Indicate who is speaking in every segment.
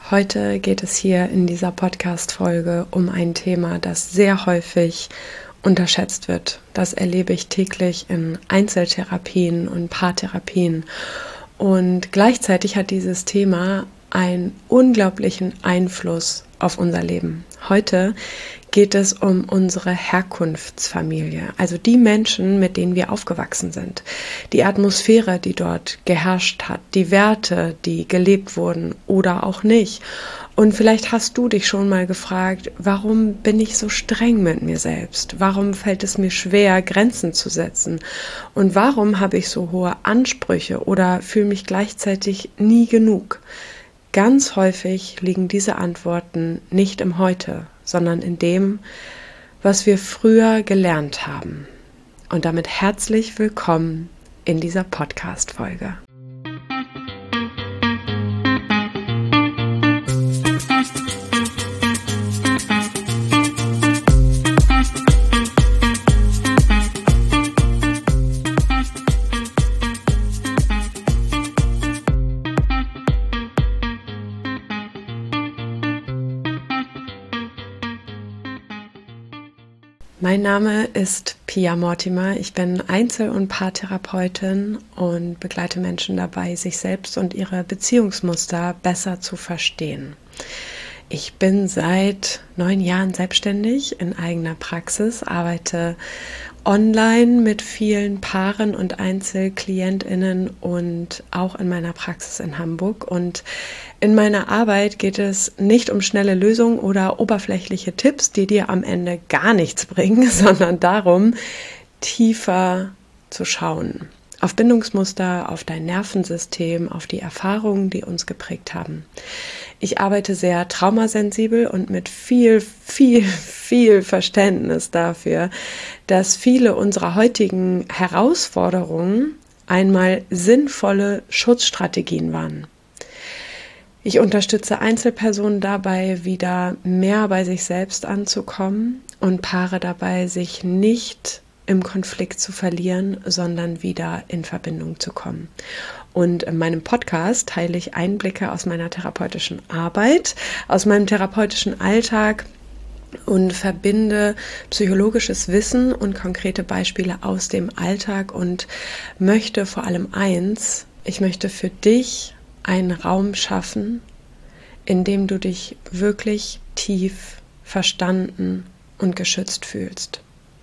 Speaker 1: Heute geht es hier in dieser Podcast-Folge um ein Thema, das sehr häufig unterschätzt wird. Das erlebe ich täglich in Einzeltherapien und Paartherapien. Und gleichzeitig hat dieses Thema einen unglaublichen Einfluss auf unser Leben. Heute geht es um unsere Herkunftsfamilie, also die Menschen, mit denen wir aufgewachsen sind, die Atmosphäre, die dort geherrscht hat, die Werte, die gelebt wurden oder auch nicht. Und vielleicht hast du dich schon mal gefragt, warum bin ich so streng mit mir selbst? Warum fällt es mir schwer, Grenzen zu setzen? Und warum habe ich so hohe Ansprüche oder fühle mich gleichzeitig nie genug? Ganz häufig liegen diese Antworten nicht im Heute, sondern in dem, was wir früher gelernt haben. Und damit herzlich willkommen in dieser Podcast-Folge. Mein Name ist Pia Mortimer. Ich bin Einzel- und Paartherapeutin und begleite Menschen dabei, sich selbst und ihre Beziehungsmuster besser zu verstehen. Ich bin seit 9 Jahren selbstständig in eigener Praxis, arbeite online mit vielen Paaren und EinzelklientInnen und auch in meiner Praxis in Hamburg. Und in meiner Arbeit geht es nicht um schnelle Lösungen oder oberflächliche Tipps, die dir am Ende gar nichts bringen, sondern darum, tiefer zu schauen. Auf Bindungsmuster, auf dein Nervensystem, auf die Erfahrungen, die uns geprägt haben. Ich arbeite sehr traumasensibel und mit viel Verständnis dafür, dass viele unserer heutigen Herausforderungen einmal sinnvolle Schutzstrategien waren. Ich unterstütze Einzelpersonen dabei, wieder mehr bei sich selbst anzukommen und Paare dabei, sich nicht im Konflikt zu verlieren, sondern wieder in Verbindung zu kommen. Und in meinem Podcast teile ich Einblicke aus meiner therapeutischen Arbeit, aus meinem therapeutischen Alltag und verbinde psychologisches Wissen und konkrete Beispiele aus dem Alltag und möchte vor allem eins: Ich möchte für dich einen Raum schaffen, in dem du dich wirklich tief verstanden und geschützt fühlst.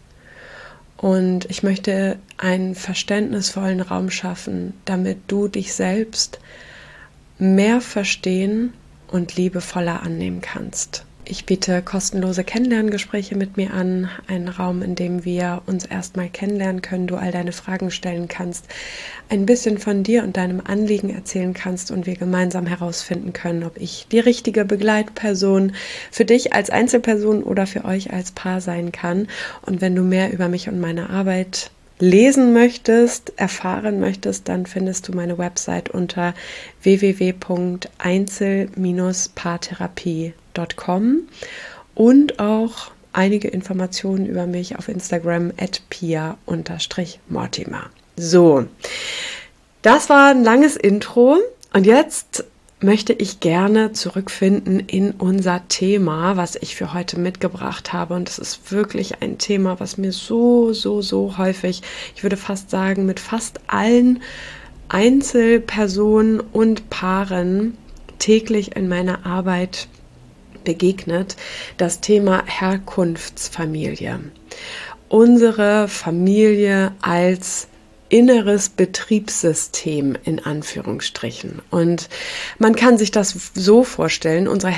Speaker 1: Und ich möchte einen verständnisvollen Raum schaffen, damit du dich selbst mehr verstehen und liebevoller annehmen kannst. Ich biete kostenlose Kennenlerngespräche mit mir an, einen Raum, in dem wir uns erstmal kennenlernen können, du all deine Fragen stellen kannst, ein bisschen von dir und deinem Anliegen erzählen kannst und wir gemeinsam herausfinden können, ob ich die richtige Begleitperson für dich als Einzelperson oder für euch als Paar sein kann. Und wenn du mehr über mich und meine Arbeit lesen möchtest, erfahren möchtest, dann findest du meine Website unter www.einzel-paartherapie.com und auch einige Informationen über mich auf Instagram @pia_mortimer. So, das war ein langes Intro und jetzt möchte ich gerne zurückfinden in unser Thema, was ich für heute mitgebracht habe. Und es ist wirklich ein Thema, was mir so häufig, ich würde fast sagen, mit fast allen Einzelpersonen und Paaren täglich in meiner Arbeit begegnet, das Thema Herkunftsfamilie. Unsere Familie als inneres Betriebssystem in Anführungsstrichen. Und man kann sich das so vorstellen, unsere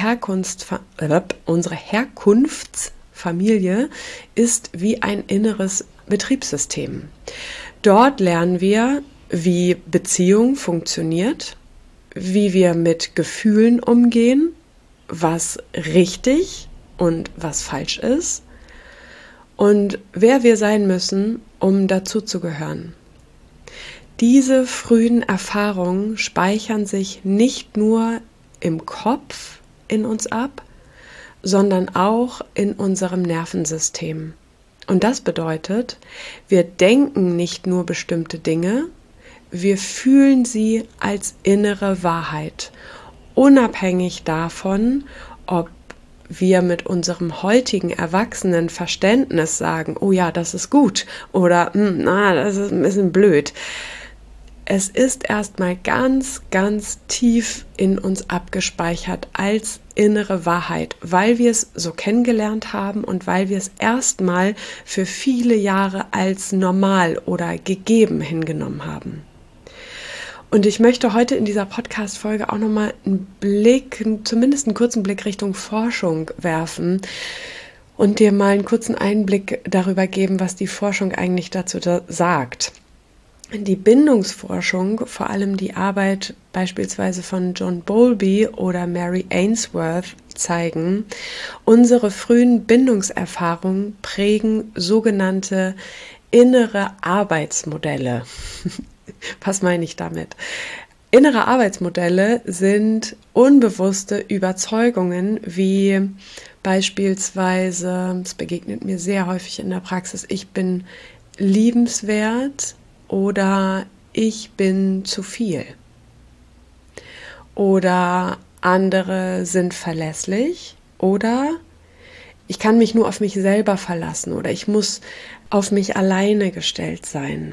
Speaker 1: Herkunftsfamilie ist wie ein inneres Betriebssystem. Dort lernen wir, wie Beziehung funktioniert, wie wir mit Gefühlen umgehen, was richtig und was falsch ist und wer wir sein müssen, um dazuzugehören. Diese frühen Erfahrungen speichern sich nicht nur im Kopf in uns ab, sondern auch in unserem Nervensystem. Und das bedeutet, wir denken nicht nur bestimmte Dinge, wir fühlen sie als innere Wahrheit. unabhängig davon, ob wir mit unserem heutigen erwachsenen Verständnis sagen, oh ja, das ist gut oder das ist ein bisschen blöd. Es ist erstmal ganz, ganz tief in uns abgespeichert als innere Wahrheit, weil wir es so kennengelernt haben und weil wir es erstmal für viele Jahre als normal oder gegeben hingenommen haben. Und ich möchte heute in dieser Podcast-Folge auch nochmal zumindest einen kurzen Blick Richtung Forschung werfen und dir mal einen kurzen Einblick darüber geben, was die Forschung eigentlich dazu sagt. Die Bindungsforschung, vor allem die Arbeit beispielsweise von John Bowlby oder Mary Ainsworth, zeigen, unsere frühen Bindungserfahrungen prägen sogenannte innere Arbeitsmodelle. Was meine ich damit? Innere Arbeitsmodelle sind unbewusste Überzeugungen, wie beispielsweise, es begegnet mir sehr häufig in der Praxis, ich bin liebenswert oder ich bin zu viel. Oder andere sind verlässlich oder ich kann mich nur auf mich selber verlassen oder ich muss auf mich alleine gestellt sein.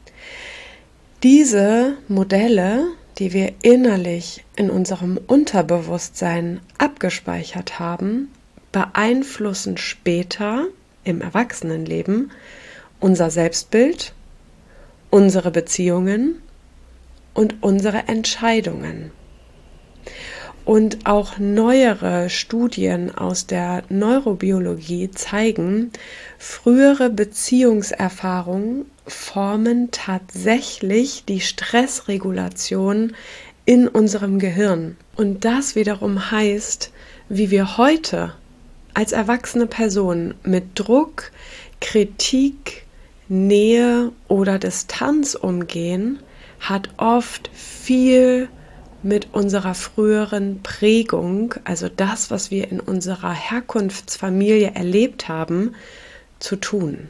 Speaker 1: Diese Modelle, die wir innerlich in unserem Unterbewusstsein abgespeichert haben, beeinflussen später im Erwachsenenleben unser Selbstbild, unsere Beziehungen und unsere Entscheidungen. Und auch neuere Studien aus der Neurobiologie zeigen, frühere Beziehungserfahrungen formen tatsächlich die Stressregulation in unserem Gehirn. Und das wiederum heißt, wie wir heute als erwachsene Person mit Druck, Kritik, Nähe oder Distanz umgehen, hat oft viel mit unserer früheren Prägung, also das, was wir in unserer Herkunftsfamilie erlebt haben, zu tun.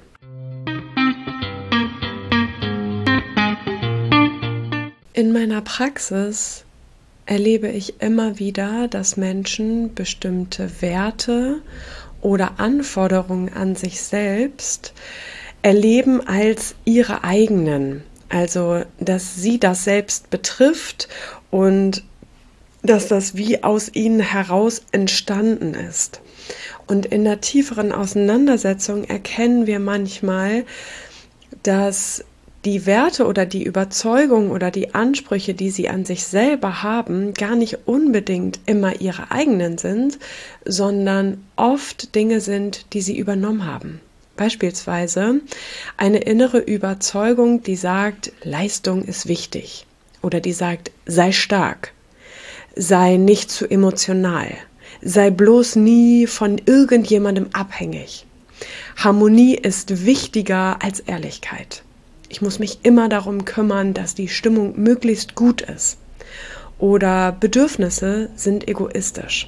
Speaker 1: In meiner Praxis erlebe ich immer wieder, dass Menschen bestimmte Werte oder Anforderungen an sich selbst erleben als ihre eigenen. Also, dass sie das selbst betrifft und dass das wie aus ihnen heraus entstanden ist. Und in der tieferen Auseinandersetzung erkennen wir manchmal, dass die Werte oder die Überzeugung oder die Ansprüche, die sie an sich selber haben, gar nicht unbedingt immer ihre eigenen sind, sondern oft Dinge sind, die sie übernommen haben. Beispielsweise eine innere Überzeugung, die sagt, Leistung ist wichtig oder die sagt, sei stark, sei nicht zu emotional, sei bloß nie von irgendjemandem abhängig. Harmonie ist wichtiger als Ehrlichkeit. Ich muss mich immer darum kümmern, dass die Stimmung möglichst gut ist. Oder Bedürfnisse sind egoistisch.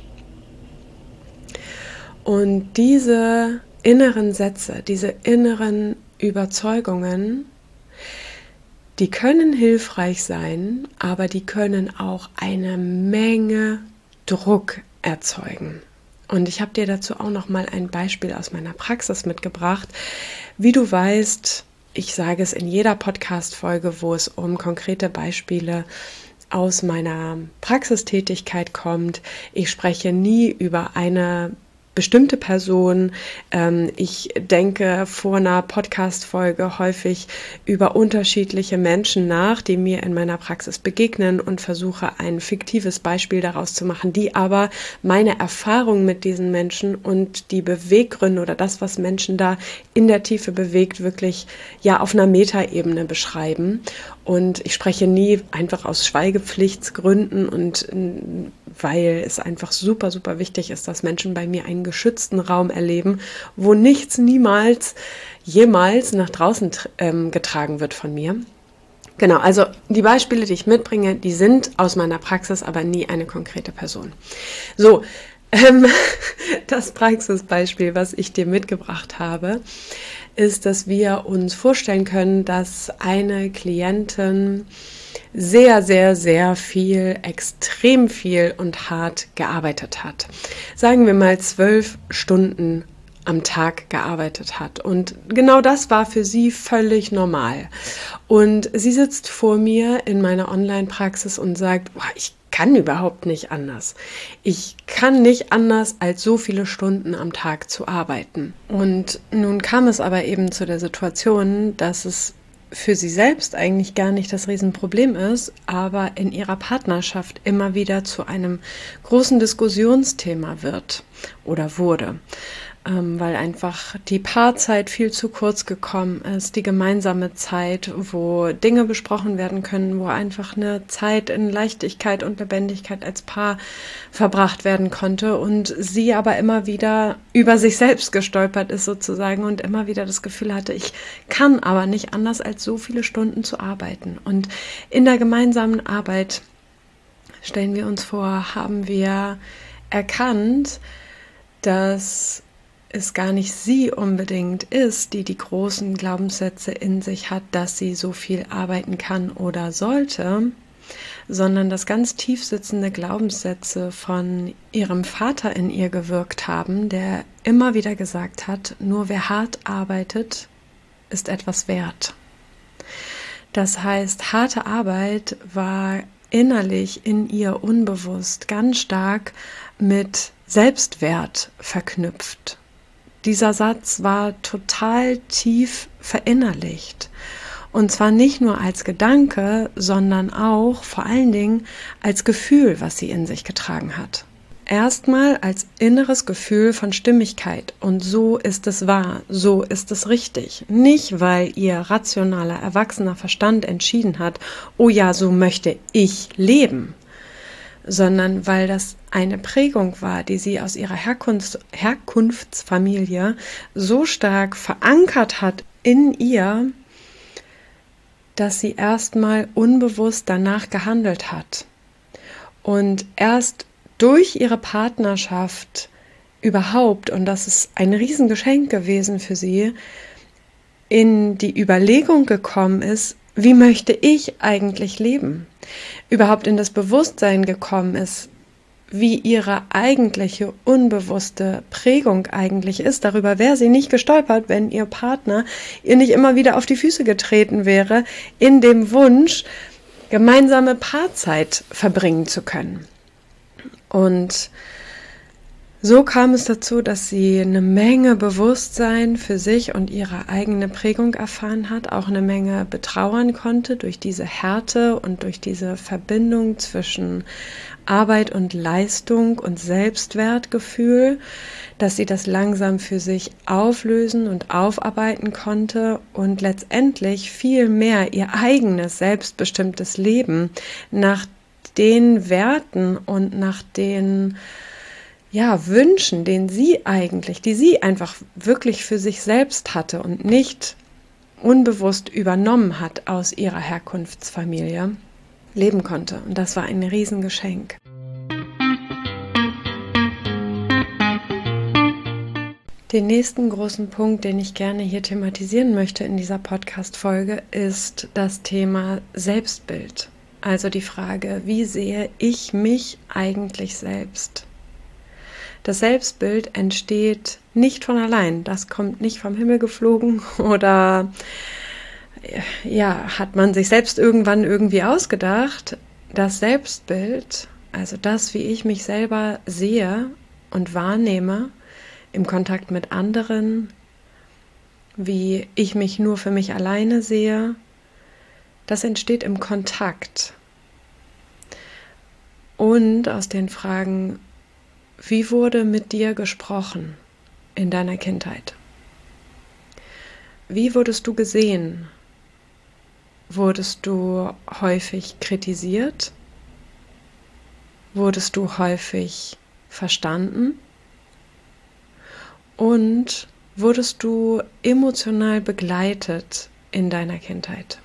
Speaker 1: Und diese inneren Sätze, diese inneren Überzeugungen, die können hilfreich sein, aber die können auch eine Menge Druck erzeugen. Und ich habe dir dazu auch noch mal ein Beispiel aus meiner Praxis mitgebracht. Wie du weißt, ich sage es in jeder Podcast-Folge, wo es um konkrete Beispiele aus meiner Praxistätigkeit kommt. Ich spreche nie über eine bestimmte Person. Ich denke vor einer Podcast-Folge häufig über unterschiedliche Menschen nach, die mir in meiner Praxis begegnen und versuche ein fiktives Beispiel daraus zu machen, die aber meine Erfahrung mit diesen Menschen und die Beweggründe oder das, was Menschen da in der Tiefe bewegt, wirklich ja auf einer Metaebene beschreiben. Und ich spreche nie einfach aus Schweigepflichtsgründen und weil es einfach super, super wichtig ist, dass Menschen bei mir einen geschützten Raum erleben, wo nichts niemals, jemals nach draußen getragen wird von mir. Genau, also die Beispiele, die ich mitbringe, die sind aus meiner Praxis, aber nie eine konkrete Person. So, das Praxisbeispiel, was ich dir mitgebracht habe, ist, dass wir uns vorstellen können, dass eine Klientin sehr, sehr, sehr viel, extrem viel und hart gearbeitet hat. Sagen wir mal 12 Stunden am Tag gearbeitet hat. Und genau das war für sie völlig normal. Und sie sitzt vor mir in meiner Online-Praxis und sagt, boah, ich kann überhaupt nicht anders. Ich kann nicht anders, als so viele Stunden am Tag zu arbeiten. Und nun kam es aber eben zu der Situation, dass es für sie selbst eigentlich gar nicht das Riesenproblem ist, aber in ihrer Partnerschaft immer wieder zu einem großen Diskussionsthema wird oder wurde. Weil einfach die Paarzeit viel zu kurz gekommen ist, die gemeinsame Zeit, wo Dinge besprochen werden können, wo einfach eine Zeit in Leichtigkeit und Lebendigkeit als Paar verbracht werden konnte und sie aber immer wieder über sich selbst gestolpert ist sozusagen und immer wieder das Gefühl hatte, ich kann aber nicht anders als so viele Stunden zu arbeiten. Und in der gemeinsamen Arbeit, stellen wir uns vor, haben wir erkannt, dass es gar nicht sie unbedingt ist, die die großen Glaubenssätze in sich hat, dass sie so viel arbeiten kann oder sollte, sondern dass ganz tief sitzende Glaubenssätze von ihrem Vater in ihr gewirkt haben, der immer wieder gesagt hat, nur wer hart arbeitet, ist etwas wert. Das heißt, harte Arbeit war innerlich in ihr unbewusst ganz stark mit Selbstwert verknüpft. Dieser Satz war total tief verinnerlicht. Und zwar nicht nur als Gedanke, sondern auch vor allen Dingen als Gefühl, was sie in sich getragen hat. Erstmal als inneres Gefühl von Stimmigkeit. Und so ist es wahr, so ist es richtig. Nicht, weil ihr rationaler, erwachsener Verstand entschieden hat, oh ja, so möchte ich leben, sondern weil das eine Prägung war, die sie aus ihrer Herkunftsfamilie so stark verankert hat in ihr, dass sie erstmal unbewusst danach gehandelt hat. Und erst durch ihre Partnerschaft überhaupt, und das ist ein Riesengeschenk gewesen für sie, in die Überlegung gekommen ist, wie möchte ich eigentlich leben? Überhaupt in das Bewusstsein gekommen ist, wie ihre eigentliche unbewusste Prägung eigentlich ist. Darüber wäre sie nicht gestolpert, wenn ihr Partner ihr nicht immer wieder auf die Füße getreten wäre, in dem Wunsch, gemeinsame Paarzeit verbringen zu können. Und so kam es dazu, dass sie eine Menge Bewusstsein für sich und ihre eigene Prägung erfahren hat, auch eine Menge betrauern konnte durch diese Härte und durch diese Verbindung zwischen Arbeit und Leistung und Selbstwertgefühl, dass sie das langsam für sich auflösen und aufarbeiten konnte und letztendlich viel mehr ihr eigenes selbstbestimmtes Leben nach den Werten und nach den Wünschen, die sie einfach wirklich für sich selbst hatte und nicht unbewusst übernommen hat aus ihrer Herkunftsfamilie, leben konnte. Und das war ein Riesengeschenk. Den nächsten großen Punkt, den ich gerne hier thematisieren möchte in dieser Podcast-Folge, ist das Thema Selbstbild. Also die Frage, wie sehe ich mich eigentlich selbst? Das Selbstbild entsteht nicht von allein, das kommt nicht vom Himmel geflogen oder hat man sich selbst irgendwann irgendwie ausgedacht. Das Selbstbild, also das, wie ich mich selber sehe und wahrnehme im Kontakt mit anderen, wie ich mich nur für mich alleine sehe, das entsteht im Kontakt. Und aus den Fragen, wie wurde mit dir gesprochen in deiner Kindheit? Wie wurdest du gesehen? Wurdest du häufig kritisiert? Wurdest du häufig verstanden? Und wurdest du emotional begleitet in deiner Kindheit?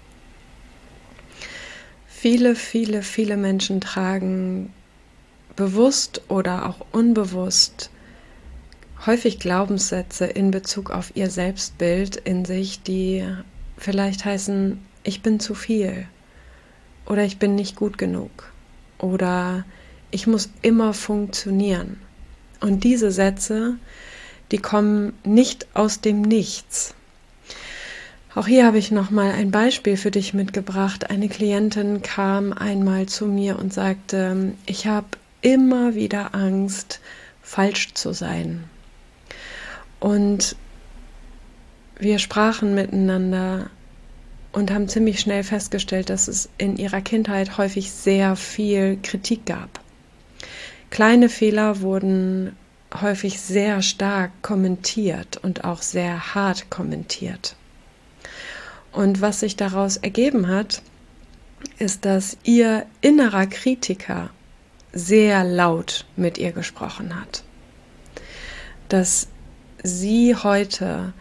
Speaker 1: Viele, viele, viele Menschen tragen bewusst oder auch unbewusst häufig Glaubenssätze in Bezug auf ihr Selbstbild in sich, die vielleicht heißen, ich bin zu viel oder ich bin nicht gut genug oder ich muss immer funktionieren. Und diese Sätze, die kommen nicht aus dem Nichts. Auch hier habe ich nochmal ein Beispiel für dich mitgebracht. Eine Klientin kam einmal zu mir und sagte, ich habe immer wieder Angst, falsch zu sein. Und wir sprachen miteinander und haben ziemlich schnell festgestellt, dass es in ihrer Kindheit häufig sehr viel Kritik gab. Kleine Fehler wurden häufig sehr stark kommentiert und auch sehr hart kommentiert. Und was sich daraus ergeben hat, ist, dass ihr innerer Kritiker sehr laut mit ihr gesprochen hat. Dass sie heute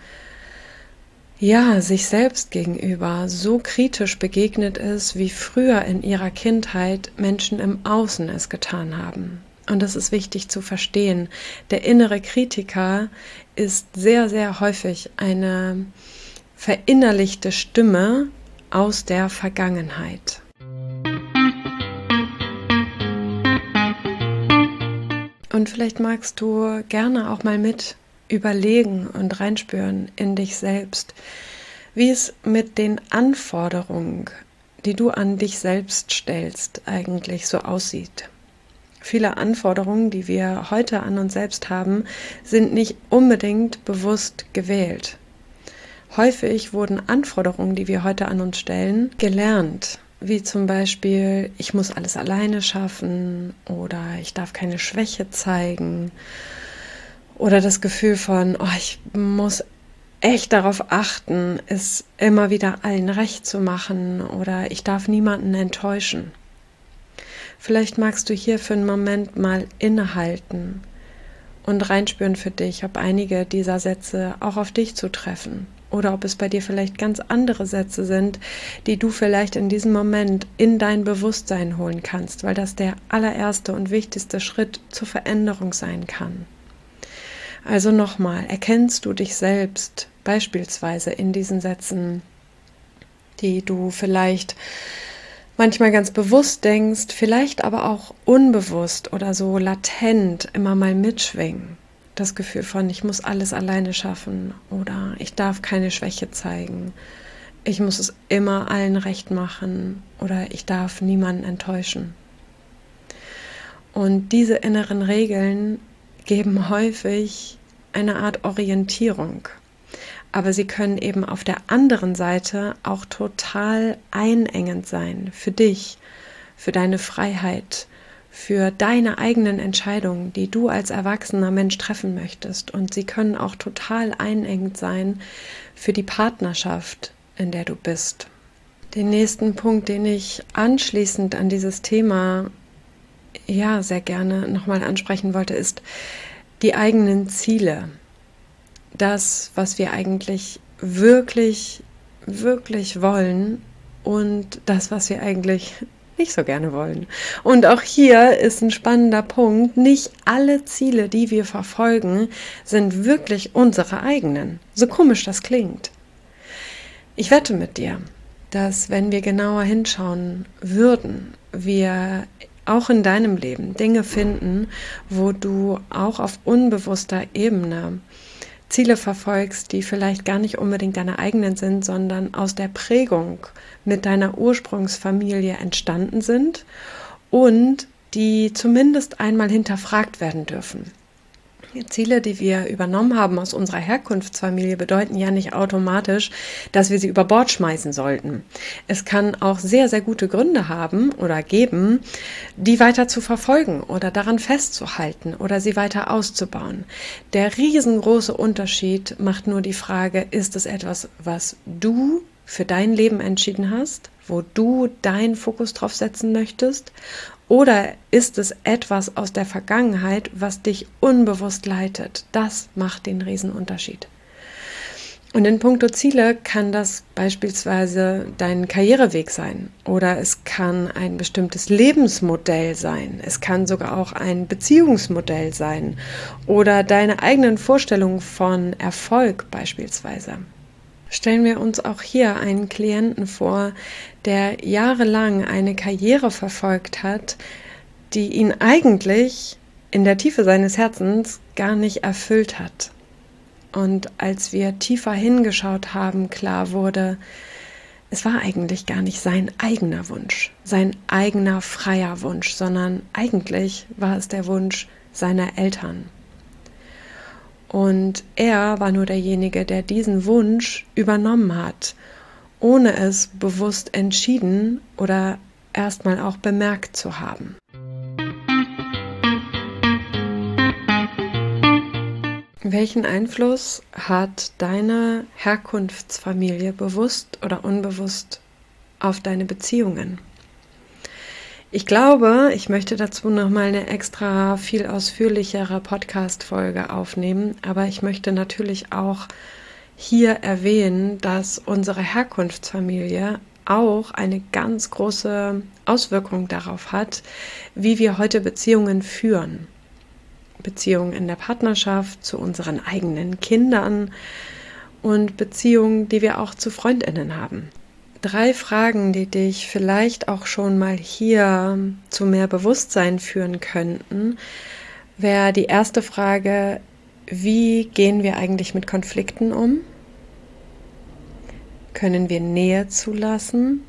Speaker 1: sich selbst gegenüber so kritisch begegnet ist, wie früher in ihrer Kindheit Menschen im Außen es getan haben. Und das ist wichtig zu verstehen. Der innere Kritiker ist sehr, sehr häufig eine verinnerlichte Stimme aus der Vergangenheit. Und vielleicht magst du gerne auch mal mit überlegen und reinspüren in dich selbst, wie es mit den Anforderungen, die du an dich selbst stellst, eigentlich so aussieht. Viele Anforderungen, die wir heute an uns selbst haben, sind nicht unbedingt bewusst gewählt. Häufig wurden Anforderungen, die wir heute an uns stellen, gelernt. Wie zum Beispiel, ich muss alles alleine schaffen oder ich darf keine Schwäche zeigen. Oder das Gefühl von, ich muss echt darauf achten, es immer wieder allen recht zu machen oder ich darf niemanden enttäuschen. Vielleicht magst du hier für einen Moment mal innehalten und reinspüren für dich, ob einige dieser Sätze auch auf dich zutreffen oder ob es bei dir vielleicht ganz andere Sätze sind, die du vielleicht in diesem Moment in dein Bewusstsein holen kannst, weil das der allererste und wichtigste Schritt zur Veränderung sein kann. Also nochmal, erkennst du dich selbst beispielsweise in diesen Sätzen, die du vielleicht manchmal ganz bewusst denkst, vielleicht aber auch unbewusst oder so latent immer mal mitschwingen. Das Gefühl von, ich muss alles alleine schaffen oder ich darf keine Schwäche zeigen, ich muss es immer allen recht machen oder ich darf niemanden enttäuschen. Und diese inneren Regeln geben häufig eine Art Orientierung. Aber sie können eben auf der anderen Seite auch total einengend sein für dich, für deine Freiheit, für deine eigenen Entscheidungen, die du als erwachsener Mensch treffen möchtest. Und sie können auch total einengend sein für die Partnerschaft, in der du bist. Den nächsten Punkt, den ich anschließend an dieses Thema sehr gerne nochmal ansprechen wollte, ist die eigenen Ziele. Das, was wir eigentlich wirklich, wirklich wollen und das, was wir eigentlich nicht so gerne wollen. Und auch hier ist ein spannender Punkt. Nicht alle Ziele, die wir verfolgen, sind wirklich unsere eigenen. So komisch das klingt. Ich wette mit dir, dass wenn wir genauer hinschauen würden, wir auch in deinem Leben Dinge finden, wo du auch auf unbewusster Ebene Ziele verfolgst, die vielleicht gar nicht unbedingt deine eigenen sind, sondern aus der Prägung mit deiner Ursprungsfamilie entstanden sind und die zumindest einmal hinterfragt werden dürfen. Die Ziele, die wir übernommen haben aus unserer Herkunftsfamilie, bedeuten ja nicht automatisch, dass wir sie über Bord schmeißen sollten. Es kann auch sehr, sehr gute Gründe haben oder geben, die weiter zu verfolgen oder daran festzuhalten oder sie weiter auszubauen. Der riesengroße Unterschied macht nur die Frage, ist es etwas, was du für dein Leben entschieden hast, wo du deinen Fokus drauf setzen möchtest? Oder ist es etwas aus der Vergangenheit, was dich unbewusst leitet? Das macht den Riesenunterschied. Und in puncto Ziele kann das beispielsweise dein Karriereweg sein oder es kann ein bestimmtes Lebensmodell sein. Es kann sogar auch ein Beziehungsmodell sein oder deine eigenen Vorstellungen von Erfolg beispielsweise. Stellen wir uns auch hier einen Klienten vor, der jahrelang eine Karriere verfolgt hat, die ihn eigentlich in der Tiefe seines Herzens gar nicht erfüllt hat. Und als wir tiefer hingeschaut haben, klar wurde, es war eigentlich gar nicht sein eigener Wunsch, sein eigener freier Wunsch, sondern eigentlich war es der Wunsch seiner Eltern. Und er war nur derjenige, der diesen Wunsch übernommen hat, ohne es bewusst entschieden oder erstmal auch bemerkt zu haben. Welchen Einfluss hat deine Herkunftsfamilie bewusst oder unbewusst auf deine Beziehungen? Ich glaube, ich möchte dazu nochmal eine extra viel ausführlichere Podcast-Folge aufnehmen, aber ich möchte natürlich auch hier erwähnen, dass unsere Herkunftsfamilie auch eine ganz große Auswirkung darauf hat, wie wir heute Beziehungen führen. Beziehungen in der Partnerschaft, zu unseren eigenen Kindern und Beziehungen, die wir auch zu FreundInnen haben. 3 Fragen, die dich vielleicht auch schon mal hier zu mehr Bewusstsein führen könnten, wäre die erste Frage: Wie gehen wir eigentlich mit Konflikten um? Können wir Nähe zulassen?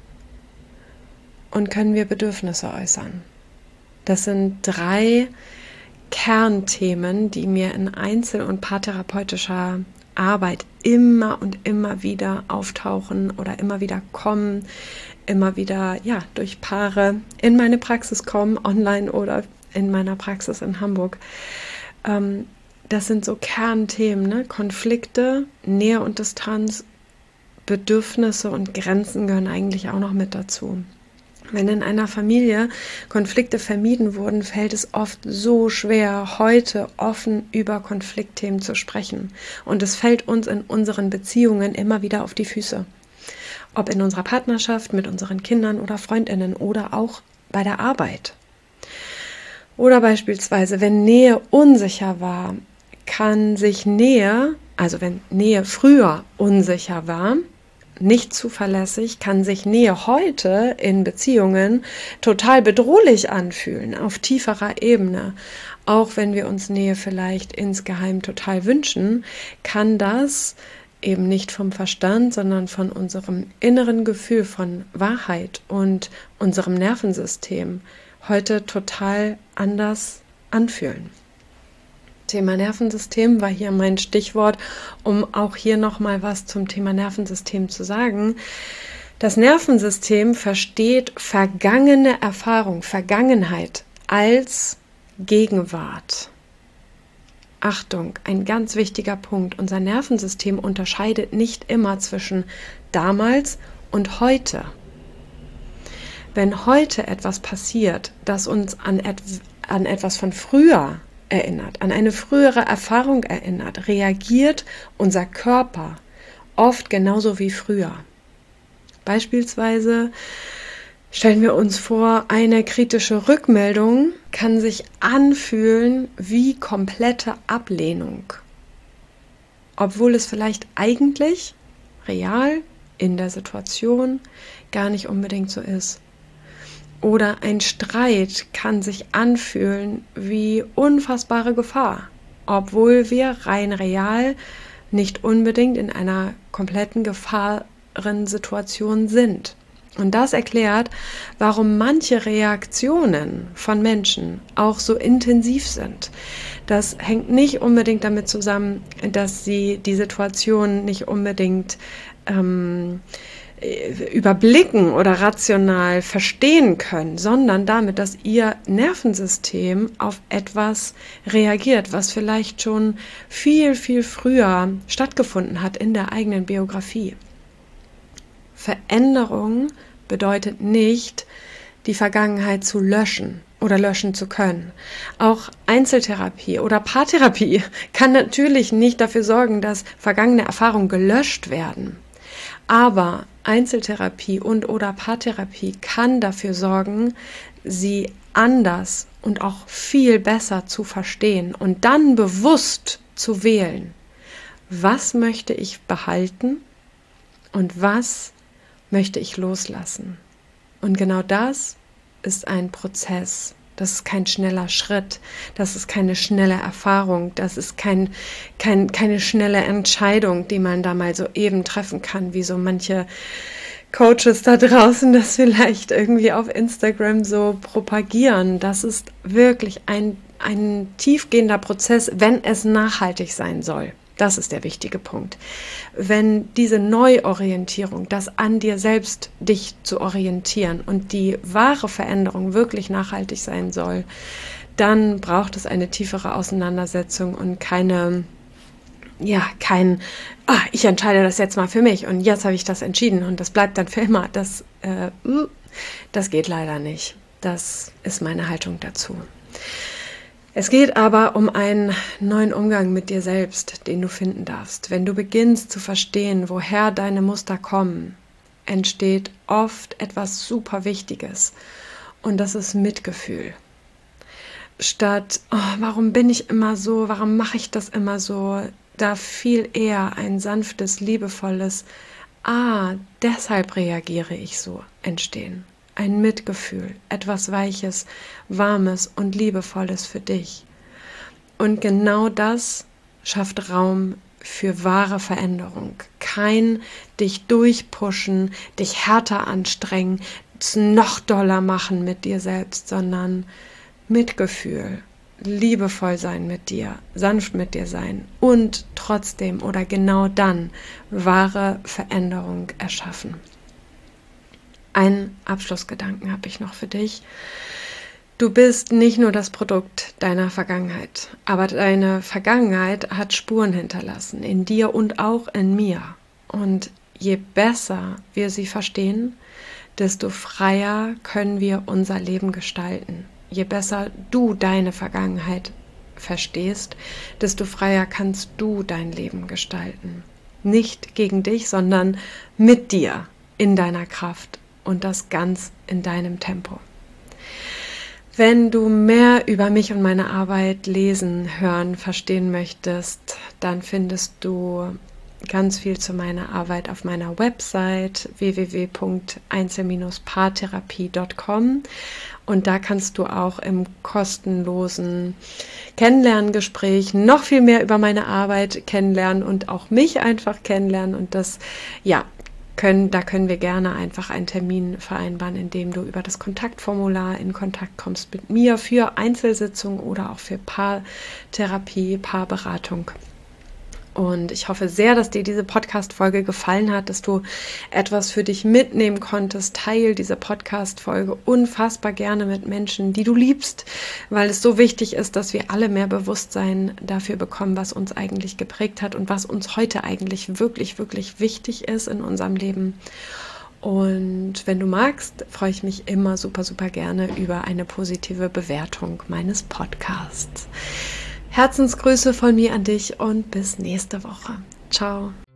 Speaker 1: Und können wir Bedürfnisse äußern? Das sind 3 Kernthemen, die mir in Einzel- und paartherapeutischer Arbeit immer und immer wieder auftauchen oder immer wieder kommen, immer wieder durch Paare in meine Praxis kommen, online oder in meiner Praxis in Hamburg. Das sind so Kernthemen, ne? Konflikte, Nähe und Distanz, Bedürfnisse und Grenzen gehören eigentlich auch noch mit dazu. Wenn in einer Familie Konflikte vermieden wurden, fällt es oft so schwer, heute offen über Konfliktthemen zu sprechen. Und es fällt uns in unseren Beziehungen immer wieder auf die Füße. Ob in unserer Partnerschaft, mit unseren Kindern oder FreundInnen oder auch bei der Arbeit. Oder beispielsweise, wenn Nähe unsicher war, kann sich Nähe, also wenn Nähe früher unsicher war, nicht zuverlässig, kann sich Nähe heute in Beziehungen total bedrohlich anfühlen, auf tieferer Ebene. Auch wenn wir uns Nähe vielleicht insgeheim total wünschen, kann das eben nicht vom Verstand, sondern von unserem inneren Gefühl von Wahrheit und unserem Nervensystem heute total anders anfühlen. Thema Nervensystem war hier mein Stichwort, um auch hier nochmal was zum Thema Nervensystem zu sagen. Das Nervensystem versteht vergangene Erfahrung, Vergangenheit als Gegenwart. Achtung, ein ganz wichtiger Punkt. Unser Nervensystem unterscheidet nicht immer zwischen damals und heute. Wenn heute etwas passiert, das uns an etwas von früher erinnert, an eine frühere Erfahrung erinnert, reagiert unser Körper oft genauso wie früher. Beispielsweise stellen wir uns vor, eine kritische Rückmeldung kann sich anfühlen wie komplette Ablehnung, obwohl es vielleicht eigentlich real in der Situation gar nicht unbedingt so ist. Oder ein Streit kann sich anfühlen wie unfassbare Gefahr, obwohl wir rein real nicht unbedingt in einer kompletten Gefahrensituation sind. Und das erklärt, warum manche Reaktionen von Menschen auch so intensiv sind. Das hängt nicht unbedingt damit zusammen, dass sie die Situation nicht unbedingt überblicken oder rational verstehen können, sondern damit, dass ihr Nervensystem auf etwas reagiert, was vielleicht schon viel, viel früher stattgefunden hat in der eigenen Biografie. Veränderung bedeutet nicht, die Vergangenheit zu löschen oder löschen zu können. Auch Einzeltherapie oder Paartherapie kann natürlich nicht dafür sorgen, dass vergangene Erfahrungen gelöscht werden. Aber Einzeltherapie und oder Paartherapie kann dafür sorgen, sie anders und auch viel besser zu verstehen und dann bewusst zu wählen. Was möchte ich behalten Und was möchte ich loslassen? Und genau das ist ein Prozess. Das ist kein schneller Schritt. Das ist keine schnelle Erfahrung. Das ist keine schnelle Entscheidung, die man da mal so eben treffen kann, wie so manche Coaches da draußen das vielleicht irgendwie auf Instagram so propagieren. Das ist wirklich ein tiefgehender Prozess, wenn es nachhaltig sein soll. Das ist der wichtige Punkt. Wenn diese Neuorientierung, das an dir selbst dich zu orientieren und die wahre Veränderung wirklich nachhaltig sein soll, dann braucht es eine tiefere Auseinandersetzung und ich entscheide das jetzt mal für mich und jetzt habe ich das entschieden und das bleibt dann für immer. Das geht leider nicht. Das ist meine Haltung dazu. Es geht aber um einen neuen Umgang mit dir selbst, den du finden darfst. Wenn du beginnst zu verstehen, woher deine Muster kommen, entsteht oft etwas super Wichtiges und das ist Mitgefühl. Statt, warum bin ich immer so, warum mache ich das immer so, da viel eher ein sanftes, liebevolles, deshalb reagiere ich so entstehen. Ein Mitgefühl, etwas Weiches, Warmes und Liebevolles für dich. Und genau das schafft Raum für wahre Veränderung. Kein dich durchpushen, dich härter anstrengen, es noch doller machen mit dir selbst, sondern Mitgefühl, liebevoll sein mit dir, sanft mit dir sein und trotzdem oder genau dann wahre Veränderung erschaffen. Einen Abschlussgedanken habe ich noch für dich. Du bist nicht nur das Produkt deiner Vergangenheit, aber deine Vergangenheit hat Spuren hinterlassen, in dir und auch in mir. Und je besser wir sie verstehen, desto freier können wir unser Leben gestalten. Je besser du deine Vergangenheit verstehst, desto freier kannst du dein Leben gestalten. Nicht gegen dich, sondern mit dir, in deiner Kraft. Und das ganz in deinem Tempo. Wenn du mehr über mich und meine Arbeit lesen, hören, verstehen möchtest, dann findest du ganz viel zu meiner Arbeit auf meiner Website www.einzel-paartherapie.com und da kannst du auch im kostenlosen Kennenlerngespräch noch viel mehr über meine Arbeit kennenlernen und auch mich einfach kennenlernen und das, da können wir gerne einfach einen Termin vereinbaren, in dem du über das Kontaktformular in Kontakt kommst mit mir für Einzelsitzungen oder auch für Paartherapie, Paarberatung. Und ich hoffe sehr, dass dir diese Podcast-Folge gefallen hat, dass du etwas für dich mitnehmen konntest. Teil diese Podcast-Folge unfassbar gerne mit Menschen, die du liebst, weil es so wichtig ist, dass wir alle mehr Bewusstsein dafür bekommen, was uns eigentlich geprägt hat und was uns heute eigentlich wirklich, wirklich wichtig ist in unserem Leben. Und wenn du magst, freue ich mich immer super, super gerne über eine positive Bewertung meines Podcasts. Herzensgrüße von mir an dich und bis nächste Woche. Ciao.